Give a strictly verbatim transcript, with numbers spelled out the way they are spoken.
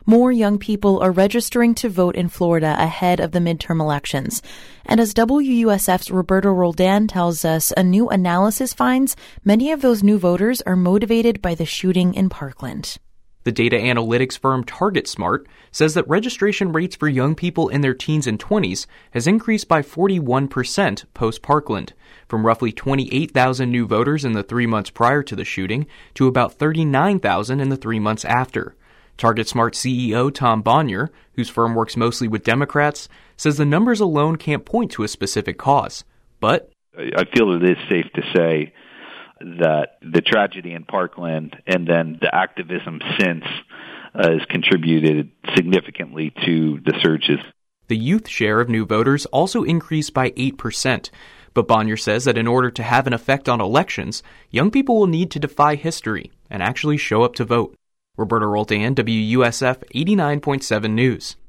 More young people are registering to vote in Florida ahead of the midterm elections. And as W U S F's Roberto Roldan tells us, a new analysis finds many of those new voters are motivated by the shooting in Parkland. The data analytics firm TargetSmart says that registration rates for young people in their teens and twenties has increased by forty-one percent post-Parkland, from roughly twenty-eight thousand new voters in the three months prior to the shooting to about thirty-nine thousand in the three months after. TargetSmart C E O Tom Bonnier, whose firm works mostly with Democrats, says the numbers alone can't point to a specific cause. But I feel it is safe to say that the tragedy in Parkland and then the activism since uh, has contributed significantly to the surges. The youth share of new voters also increased by eight percent. But Bonnier says that in order to have an effect on elections, young people will need to defy history and actually show up to vote. Roberto Roldan, W U S F eighty-nine point seven News.